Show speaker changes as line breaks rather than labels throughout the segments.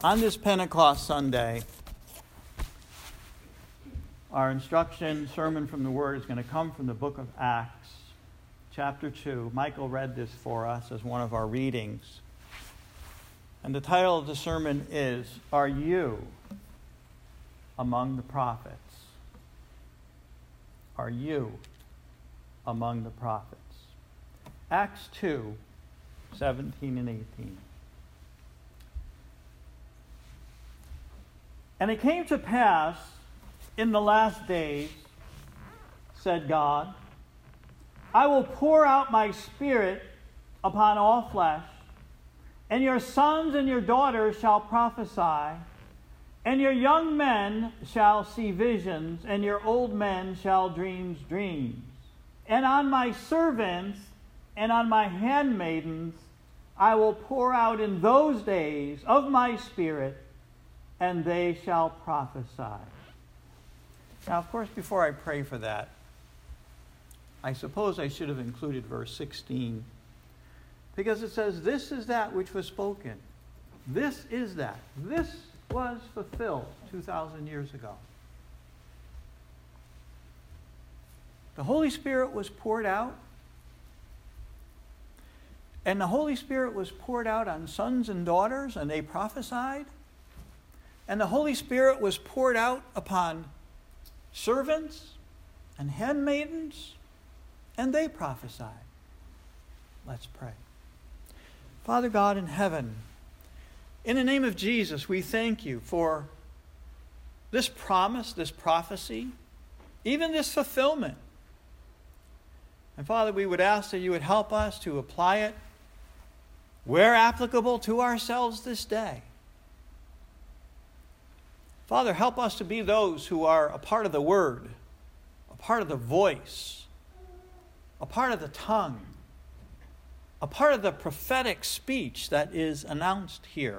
On this Pentecost Sunday, our instruction sermon from the Word is going to come from the book of Acts, chapter 2. Michael read this for us as one of our readings. And the title of the sermon is, Are You Among the Prophets? Are you among the prophets? Acts 2, 17 and 18. And it came to pass in the last days, said God, I will pour out my Spirit upon all flesh, and your sons and your daughters shall prophesy, and your young men shall see visions, and your old men shall dream dreams. And on my servants and on my handmaidens I will pour out in those days of my Spirit, and they shall prophesy. Now, of course, before I pray for that, I suppose I should have included verse 16, because it says, this is that which was spoken. This is that. This was fulfilled 2,000 years ago. The Holy Spirit was poured out, and the Holy Spirit was poured out on sons and daughters, and they prophesied. And the Holy Spirit was poured out upon servants and handmaidens, and they prophesied. Let's pray. Father God in heaven, in the name of Jesus, we thank you for this promise, this prophecy, even this fulfillment. And Father, we would ask that you would help us to apply it where applicable to ourselves this day. Father, help us to be those who are a part of the word, a part of the voice, a part of the tongue, a part of the prophetic speech that is announced here.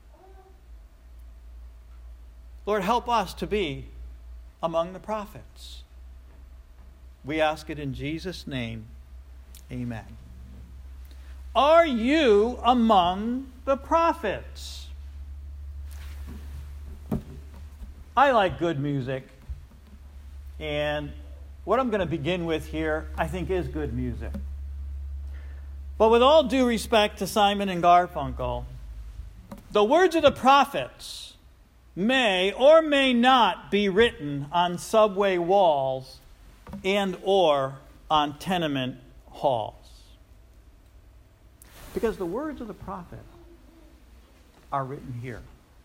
Lord, help us to be among the prophets. We ask it in Jesus' name. Amen. Are you among the prophets? I like good music, and what I'm going to begin with here, I think, is good music. But with all due respect to Simon and Garfunkel, the words of the prophets may or may not be written on subway walls and or on tenement halls. Because the words of the prophet are written here.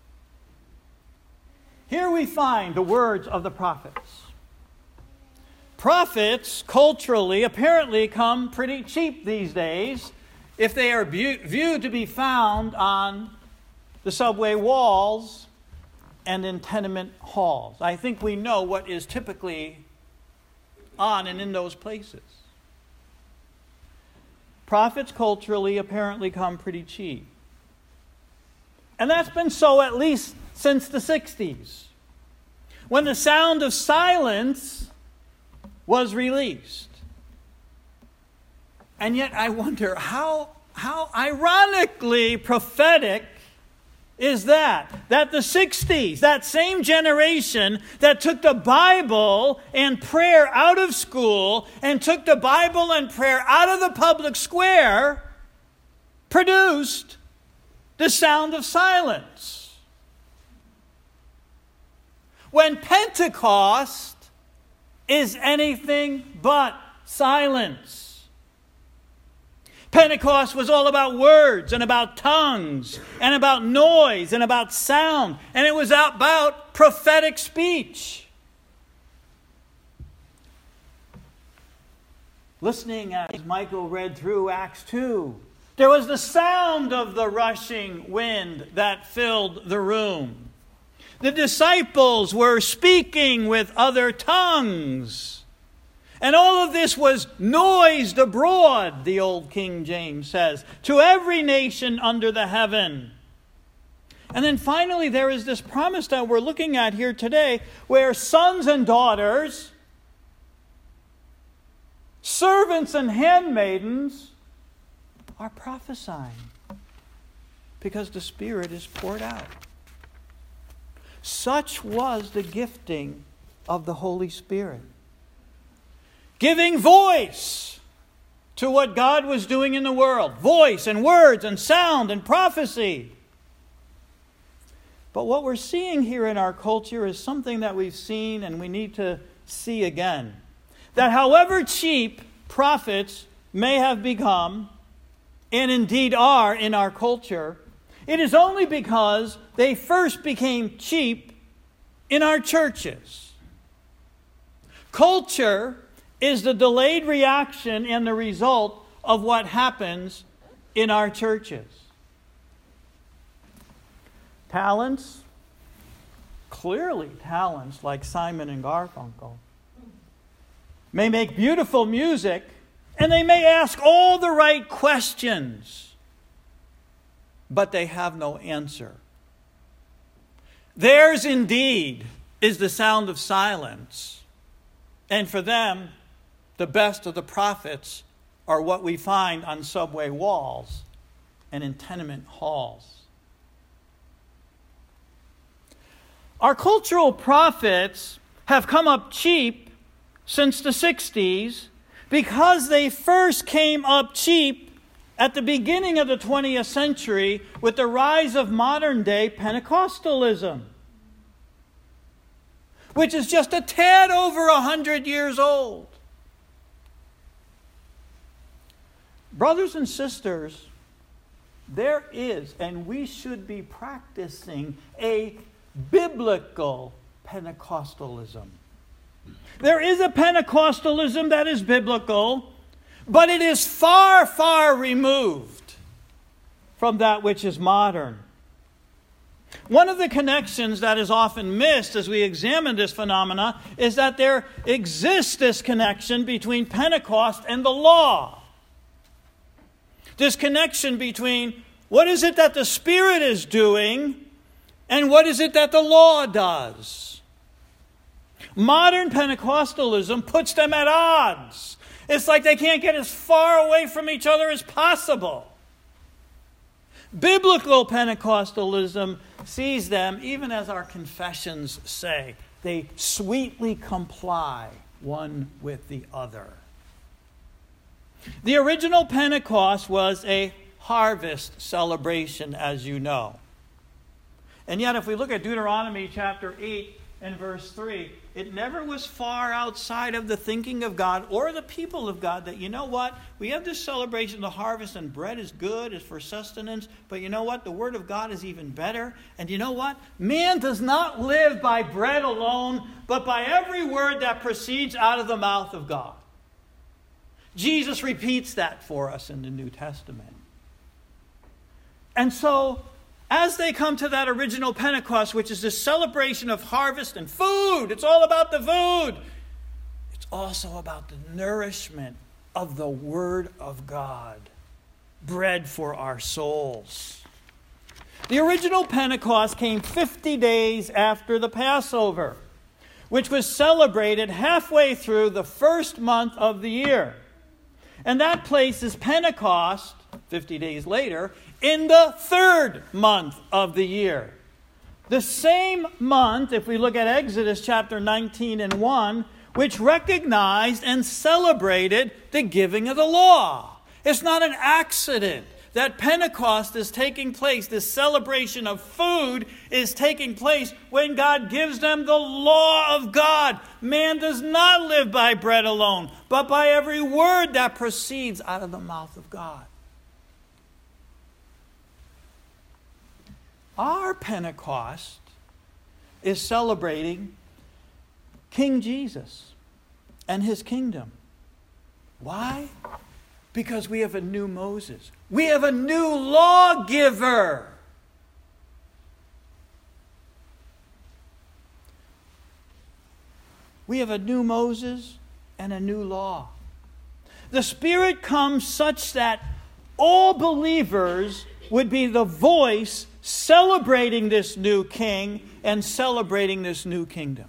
Here we find the words of the prophets. Prophets, culturally, apparently come pretty cheap these days if they are viewed to be found on the subway walls and in tenement halls. I think we know what is typically on and in those places. Prophets, culturally, apparently come pretty cheap. And that's been so at least since the 60s, when the sound of silence was released. And yet I wonder how ironically prophetic is that the 60s, that same generation that took the Bible and prayer out of school and took the Bible and prayer out of the public square, produced the sound of silence. When Pentecost is anything but silence. Pentecost was all about words and about tongues and about noise and about sound. And it was about prophetic speech. Listening as Michael read through Acts 2, there was the sound of the rushing wind that filled the room. The disciples were speaking with other tongues. And all of this was noised abroad, the old King James says, to every nation under the heaven. And then finally, there is this promise that we're looking at here today, where sons and daughters, servants and handmaidens are prophesying because the Spirit is poured out. Such was the gifting of the Holy Spirit, giving voice to what God was doing in the world. Voice and words and sound and prophecy. But what we're seeing here in our culture is something that we've seen and we need to see again. That however cheap prophets may have become, and indeed are in our culture, it is only because they first became cheap in our churches. Culture is the delayed reaction and the result of what happens in our churches. Talents, clearly talents like Simon and Garfunkel, may make beautiful music and they may ask all the right questions, but they have no answer. Theirs indeed is the sound of silence. And for them, the best of the prophets are what we find on subway walls and in tenement halls. Our cultural prophets have come up cheap since the 60s because they first came up cheap at the beginning of the 20th century with the rise of modern-day Pentecostalism, which is just a tad over 100 years old. Brothers and sisters, there is, and we should be practicing, a biblical Pentecostalism. There is a Pentecostalism that is biblical, but it is far, far removed from that which is modern. One of the connections that is often missed as we examine this phenomena is that there exists this connection between Pentecost and the law. This connection between what is it that the Spirit is doing and what is it that the law does. Modern Pentecostalism puts them at odds. It's like they can't get as far away from each other as possible. Biblical Pentecostalism sees them, even as our confessions say, they sweetly comply one with the other. The original Pentecost was a harvest celebration, as you know. And yet, if we look at Deuteronomy chapter 8 and verse 3, it never was far outside of the thinking of God or the people of God that, you know what, we have this celebration of the harvest and bread is good, is for sustenance, but you know what, the word of God is even better. And you know what, man does not live by bread alone, but by every word that proceeds out of the mouth of God. Jesus repeats that for us in the New Testament. And so, as they come to that original Pentecost, which is this celebration of harvest and food, it's all about the food. It's also about the nourishment of the Word of God, bread for our souls. The original Pentecost came 50 days after the Passover, which was celebrated halfway through the first month of the year. And that places Pentecost, 50 days later, in the third month of the year. The same month, if we look at Exodus chapter 19 and 1, which recognized and celebrated the giving of the law. It's not an accident that Pentecost is taking place. This celebration of food is taking place when God gives them the law of God. Man does not live by bread alone, but by every word that proceeds out of the mouth of God. Our Pentecost is celebrating King Jesus and his kingdom. Why? Because we have a new Moses. We have a new lawgiver. We have a new Moses and a new law. The Spirit comes such that all believers would be the voice celebrating this new king and celebrating this new kingdom.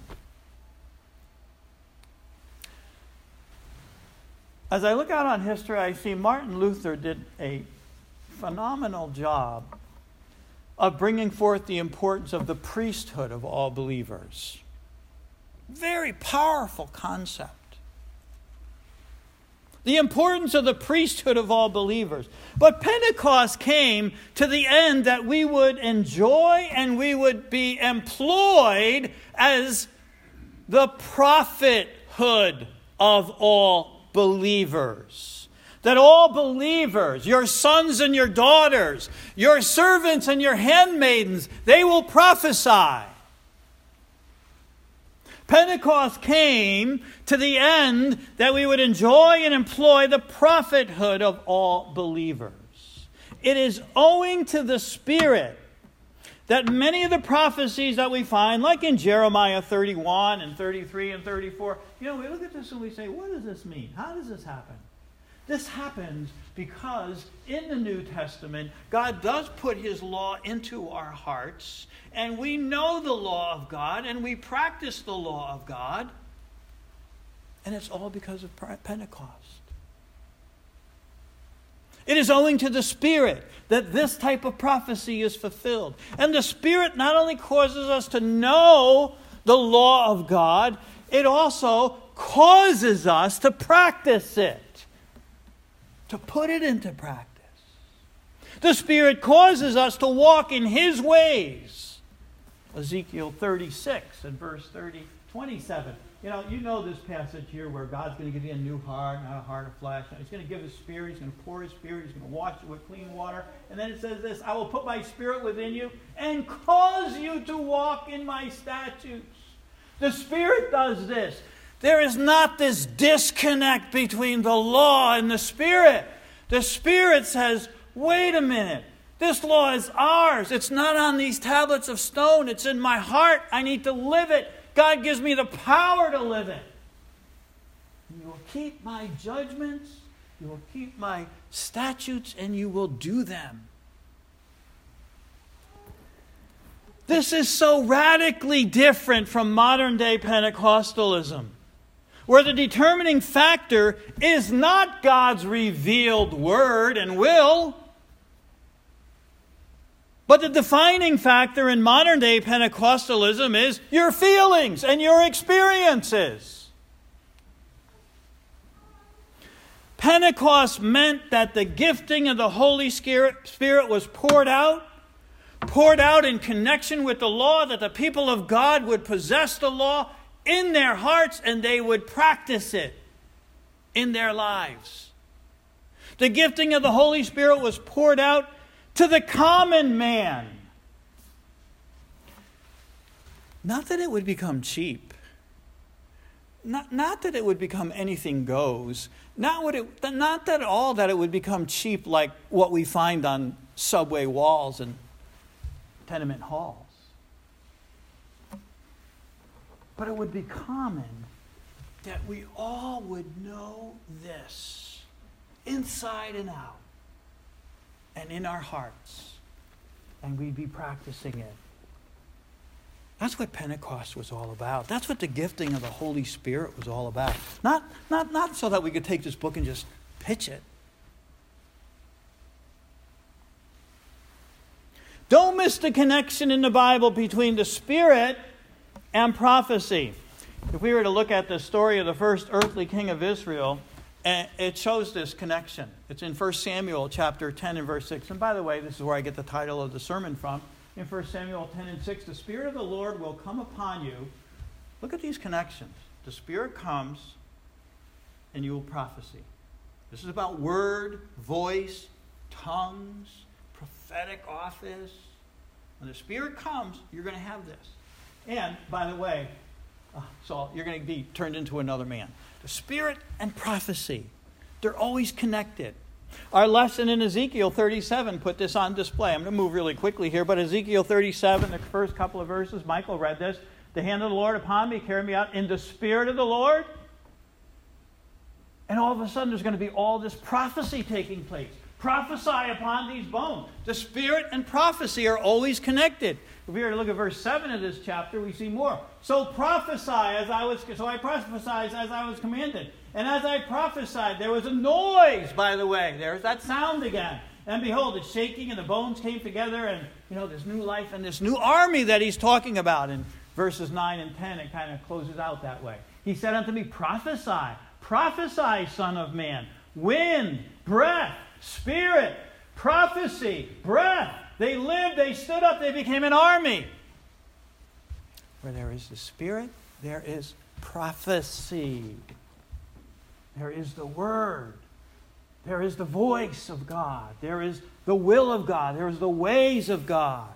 As I look out on history, I see Martin Luther did a phenomenal job of bringing forth the importance of the priesthood of all believers. Very powerful concept. The importance of the priesthood of all believers. But Pentecost came to the end that we would enjoy and we would be employed as the prophethood of all believers. That all believers, your sons and your daughters, your servants and your handmaidens, they will prophesy. Pentecost came to the end that we would enjoy and employ the prophethood of all believers. It is owing to the Spirit that many of the prophecies that we find, like in Jeremiah 31 and 33 and 34, we look at this and we say, what does this mean? How does this happen? This happens because in the New Testament, God does put His law into our hearts, and we know the law of God, and we practice the law of God, and it's all because of Pentecost. It is owing to the Spirit that this type of prophecy is fulfilled. And the Spirit not only causes us to know the law of God, it also causes us to practice it. To put it into practice. The Spirit causes us to walk in His ways. Ezekiel 36 and verse 27. You know this passage here where God's going to give you a new heart, not a heart of flesh. He's going to give His Spirit. He's going to pour His Spirit. He's going to wash you with clean water. And then it says this, I will put my Spirit within you and cause you to walk in my statutes. The Spirit does this. There is not this disconnect between the law and the Spirit. The Spirit says, wait a minute. This law is ours. It's not on these tablets of stone. It's in my heart. I need to live it. God gives me the power to live it. And you will keep my judgments. You will keep my statutes, and you will do them. This is so radically different from modern day Pentecostalism, where the determining factor is not God's revealed word and will, but the defining factor in modern day Pentecostalism is your feelings and your experiences. Pentecost meant that the gifting of the Holy Spirit was poured out in connection with the law, that the people of God would possess the law in their hearts, and they would practice it in their lives. The gifting of the Holy Spirit was poured out to the common man. Not that it would become cheap. Not that it would become anything goes. Not that all that it would become cheap like what we find on subway walls and tenement halls. But it would be common that we all would know this inside and out and in our hearts, and we'd be practicing it. That's what Pentecost was all about. That's what the gifting of the Holy Spirit was all about. Not so that we could take this book and just pitch it. Don't miss the connection in the Bible between the Spirit and prophecy. If we were to look at the story of the first earthly king of Israel, it shows this connection. It's in 1 Samuel chapter 10 and verse 6. And by the way, this is where I get the title of the sermon from. In 1 Samuel 10 and 6, the Spirit of the Lord will come upon you. Look at these connections. The Spirit comes and you will prophesy. This is about word, voice, tongues, prophetic office. When the Spirit comes, you're going to have this. And, by the way, Saul, you're going to be turned into another man. The Spirit and prophecy, they're always connected. Our lesson in Ezekiel 37 put this on display. I'm going to move really quickly here, but Ezekiel 37, the first couple of verses, Michael read this. The hand of the Lord upon me, carried me out in the Spirit of the Lord. And all of a sudden, there's going to be all this prophecy taking place. Prophesy upon these bones. The Spirit and prophecy are always connected. If we were to look at verse 7 of this chapter, we see more. So I prophesied as I was commanded. And as I prophesied, there was a noise, by the way. There's that sound again. And behold, it's shaking, and the bones came together, and, this new life and this new army that he's talking about. In verses 9 and 10, it kind of closes out that way. He said unto me, prophesy, prophesy, son of man. Wind, breath, spirit, prophecy, breath. They lived, they stood up, they became an army. Where there is the Spirit, there is prophecy. There is the Word. There is the voice of God. There is the will of God. There is the ways of God.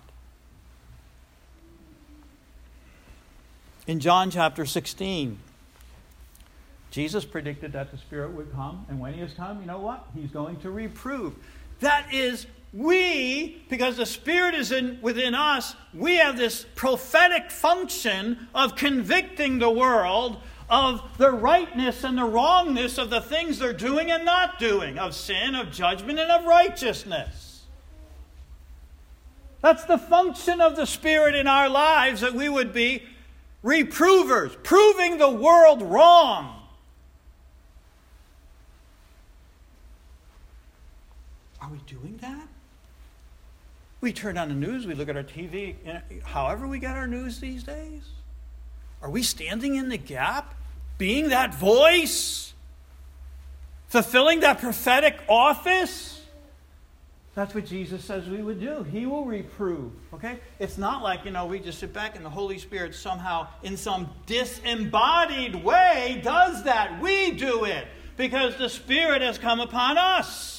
In John chapter 16, Jesus predicted that the Spirit would come. And when He has come, you know what? He's going to reprove. That is, because the Spirit is within us, we have this prophetic function of convicting the world of the rightness and the wrongness of the things they're doing and not doing, of sin, of judgment, and of righteousness. That's the function of the Spirit in our lives, that we would be reprovers, proving the world wrong. Are we doing that? We turn on the news, we look at our TV, however we get our news these days. Are we standing in the gap, being that voice, fulfilling that prophetic office? That's what Jesus says we would do. He will reprove, okay? It's not like, we just sit back and the Holy Spirit somehow, in some disembodied way, does that. We do it because the Spirit has come upon us.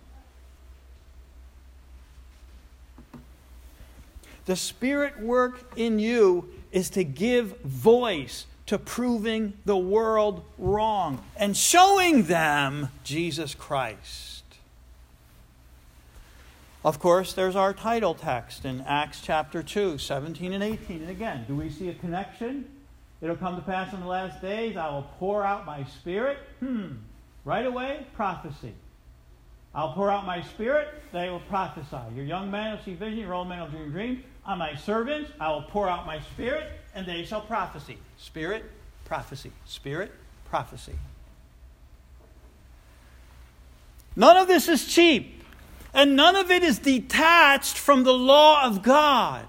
The Spirit work in you is to give voice to proving the world wrong and showing them Jesus Christ. Of course, there's our title text in Acts chapter 2, 17 and 18. And again, do we see a connection? It'll come to pass in the last days, I will pour out my Spirit. Right away, prophecy. I'll pour out my Spirit, they will prophesy. Your young man will see vision, your old man will dream dreams. On my servants, I will pour out my Spirit, and they shall prophesy. Spirit, prophecy. Spirit, prophecy. None of this is cheap, and none of it is detached from the law of God.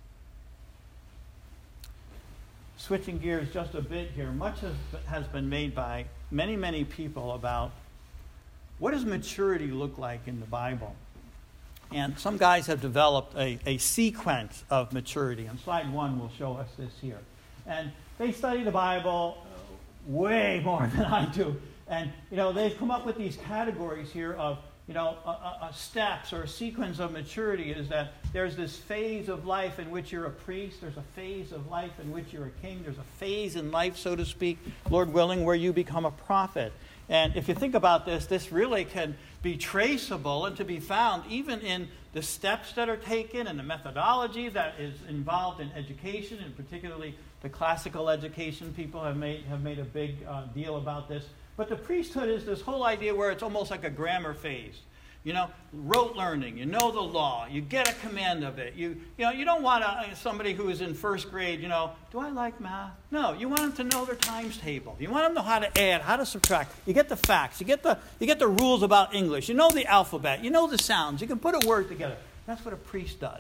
Switching gears just a bit here, much has been made by many, many people about what does maturity look like in the Bible. And some guys have developed a sequence of maturity. And slide 1 will show us this here. And they study the Bible way more than I do. And, they've come up with these categories here of, steps or a sequence of maturity is that there's this phase of life in which you're a priest. There's a phase of life in which you're a king. There's a phase in life, so to speak, Lord willing, where you become a prophet. And if you think about this really can be traceable and to be found even in the steps that are taken and the methodology that is involved in education, and particularly the classical education people have made a big deal about this. But the priesthood is this whole idea where it's almost like a grammar phase. Rote learning, the law, you get a command of it. You don't want somebody who is in first grade, do I like math? No, you want them to know their times table. You want them to know how to add, how to subtract. You get the facts, you get the rules about English. You know the alphabet, you know the sounds. You can put a word together. That's what a priest does.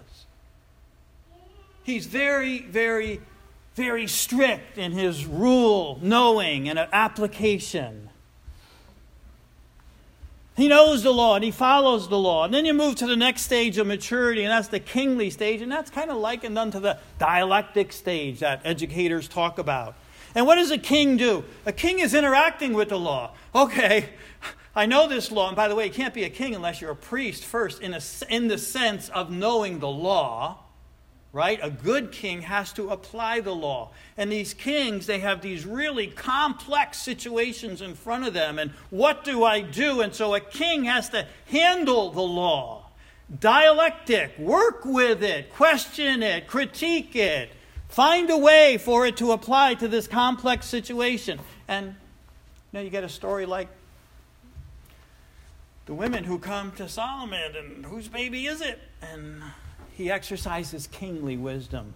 He's very, very, very strict in his rule knowing and application. He knows the law and he follows the law. And then you move to the next stage of maturity, and that's the kingly stage. And that's kind of likened unto the dialectic stage that educators talk about. And what does a king do? A king is interacting with the law. Okay, I know this law. And by the way, you can't be a king unless you're a priest first in the sense of knowing the law. Right? A good king has to apply the law. And these kings, they have these really complex situations in front of them. And what do I do? And so a king has to handle the law. Dialectic, work with it, question it, critique it, find a way for it to apply to this complex situation. And you get a story like the women who come to Solomon, and whose baby is it? And he exercises kingly wisdom.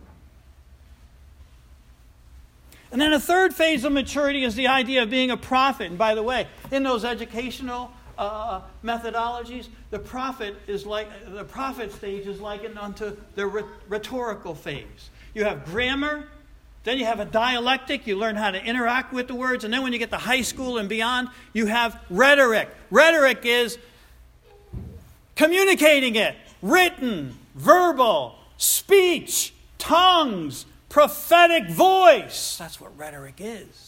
And then a third phase of maturity is the idea of being a prophet. And by the way, in those educational methodologies, the prophet stage is likened unto the rhetorical phase. You have grammar, then you have a dialectic, you learn how to interact with the words, and then when you get to high school and beyond, you have rhetoric. Rhetoric is communicating it, written, verbal, speech, tongues, prophetic voice. That's what rhetoric is.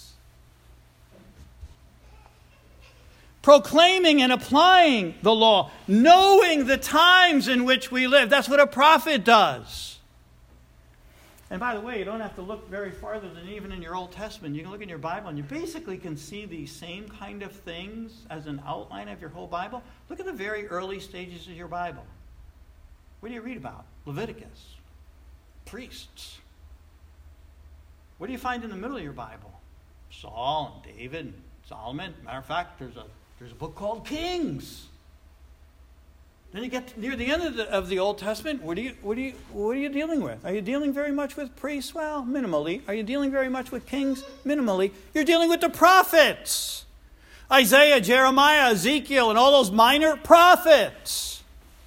Proclaiming and applying the law, knowing the times in which we live. That's what a prophet does. And by the way, you don't have to look very farther than even in your Old Testament. You can look in your Bible and you basically can see these same kind of things as an outline of your whole Bible. Look at the very early stages of your Bible. What do you read about? Leviticus. Priests. What do you find in the middle of your Bible? Saul and David and Solomon. Matter of fact, there's a book called Kings. Then you get near the end of the Old Testament. What are you dealing with? Are you dealing very much with priests? Well, minimally. Are you dealing very much with kings? Minimally. You're dealing with the prophets. Isaiah, Jeremiah, Ezekiel, and all those minor prophets.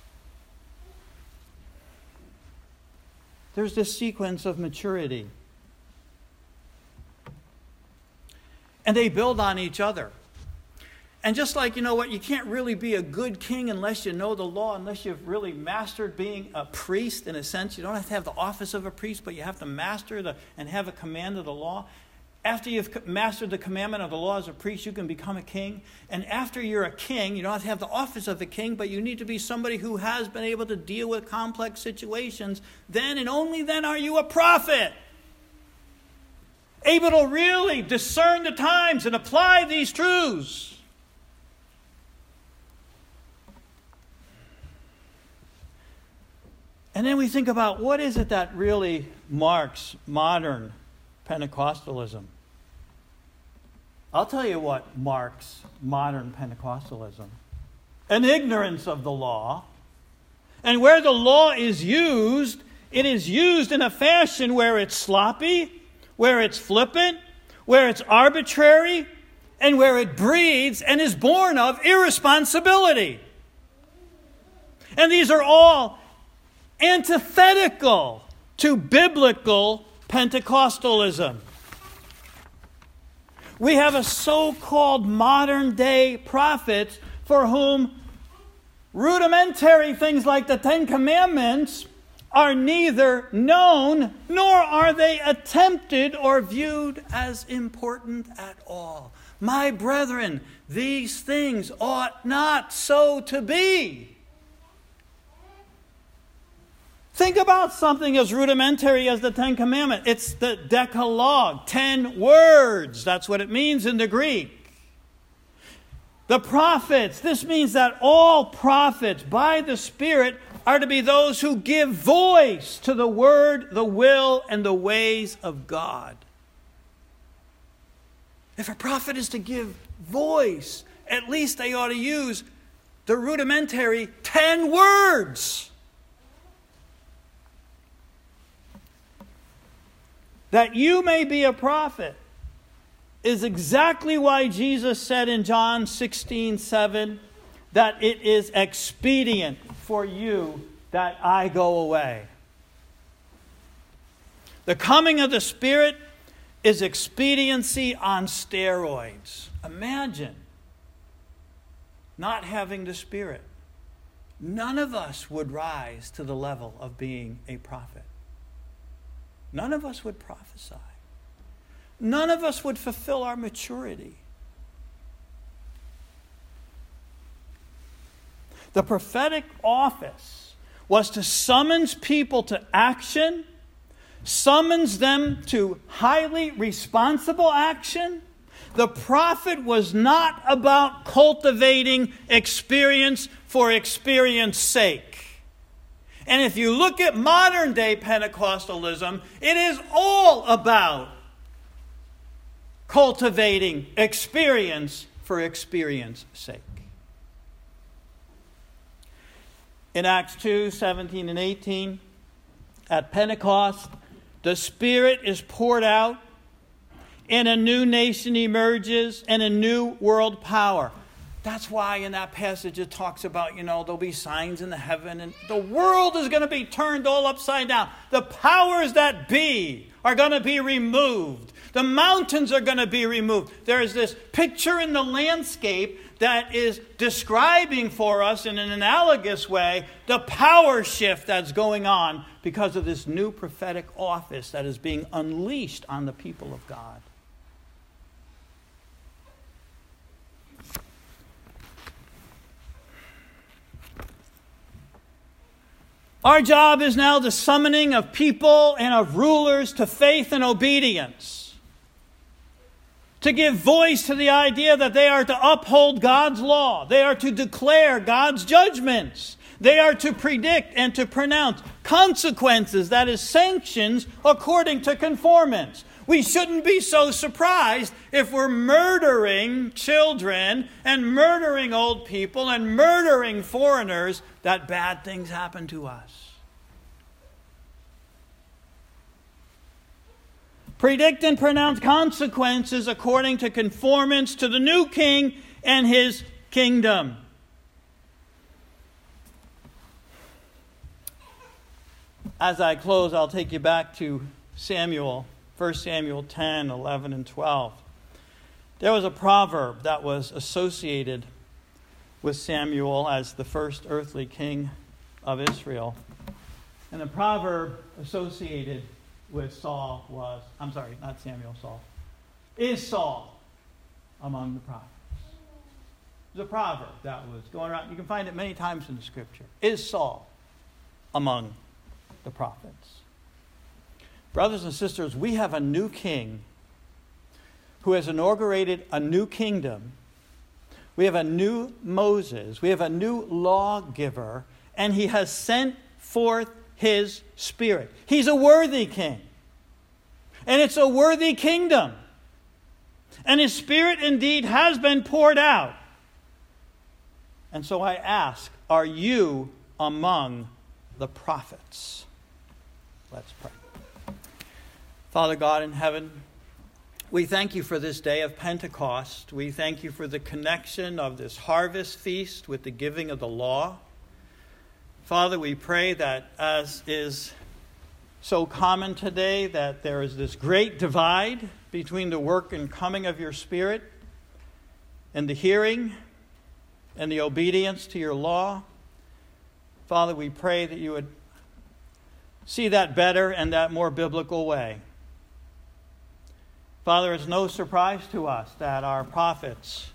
There's this sequence of maturity. And they build on each other. And just like, you can't really be a good king unless you know the law, unless you've really mastered being a priest in a sense. You don't have to have the office of a priest, but you have to master and have a command of the law. After you've mastered the commandment of the law as a priest, you can become a king. And after you're a king, you don't have to have the office of a king, but you need to be somebody who has been able to deal with complex situations. Then and only then are you a prophet. Able to really discern the times and apply these truths. And then we think about what is it that really marks modern Pentecostalism. I'll tell you what marks modern Pentecostalism. An ignorance of the law. And where the law is used, it is used in a fashion where it's sloppy, where it's flippant, where it's arbitrary, and where it breeds and is born of irresponsibility. And these are all antithetical to biblical Pentecostalism. We have a so-called modern-day prophets for whom rudimentary things like the Ten Commandments are neither known nor are they attempted or viewed as important at all. My brethren, these things ought not so to be. Think about something as rudimentary as the Ten Commandments. It's the Decalogue, 10 words. That's what it means in the Greek. The prophets, this means that all prophets by the Spirit are to be those who give voice to the word, the will, and the ways of God. If a prophet is to give voice, at least they ought to use the rudimentary 10 words. That you may be a prophet is exactly why Jesus said in John 16:7 that it is expedient for you that I go away. The coming of the Spirit is expediency on steroids. Imagine not having the Spirit. None of us would rise to the level of being a prophet. None of us would prophesy. None of us would fulfill our maturity. The prophetic office was to summons people to action, summons them to highly responsible action. The prophet was not about cultivating experience for experience's sake. And if you look at modern day Pentecostalism, it is all about cultivating experience for experience's sake. In Acts 2:17 and 18, at Pentecost, the Spirit is poured out and a new nation emerges and a new world power. That's why in that passage it talks about, there'll be signs in the heaven and the world is going to be turned all upside down. The powers that be are going to be removed. The mountains are going to be removed. There is this picture in the landscape that is describing for us in an analogous way the power shift that's going on because of this new prophetic office that is being unleashed on the people of God. Our job is now the summoning of people and of rulers to faith and obedience. To give voice to the idea that they are to uphold God's law. They are to declare God's judgments. They are to predict and to pronounce consequences, that is, sanctions according to conformance. We shouldn't be so surprised if we're murdering children and murdering old people and murdering foreigners that bad things happen to us. Predict and pronounce consequences according to conformance to the new king and his kingdom. As I close, I'll take you back to Samuel. 1 Samuel 10, 11, and 12. There was a proverb that was associated with Samuel as the first earthly king of Israel. And the proverb associated with Saul was, Saul, is Saul among the prophets. There's a proverb that was going around. You can find it many times in the Scripture. Is Saul among the prophets? Brothers and sisters, we have a new king who has inaugurated a new kingdom. We have a new Moses. We have a new lawgiver. And he has sent forth his Spirit. He's a worthy king. And it's a worthy kingdom. And his Spirit indeed has been poured out. And so I ask, are you among the prophets? Let's pray. Father God in heaven, we thank you for this day of Pentecost. We thank you for the connection of this harvest feast with the giving of the law. Father, we pray that, as is so common today, that there is this great divide between the work and coming of your Spirit and the hearing and the obedience to your law. Father, we pray that you would see that better and that more biblical way. Father, it's no surprise to us that our prophets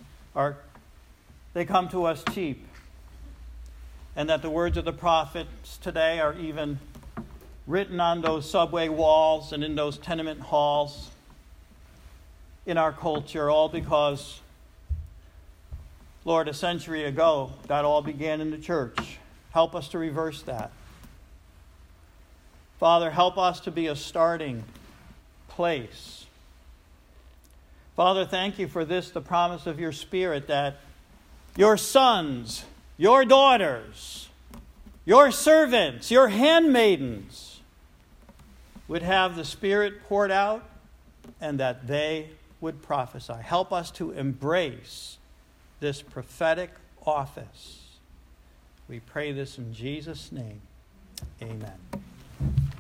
they come to us cheap. And that the words of the prophets today are even written on those subway walls and in those tenement halls in our culture, all because, Lord, a century ago, that all began in the church. Help us to reverse that. Father, help us to be a starting place. Father, thank you for this, the promise of your Spirit, that your sons, your daughters, your servants, your handmaidens would have the Spirit poured out and that they would prophesy. Help us to embrace this prophetic office. We pray this in Jesus' name. Amen.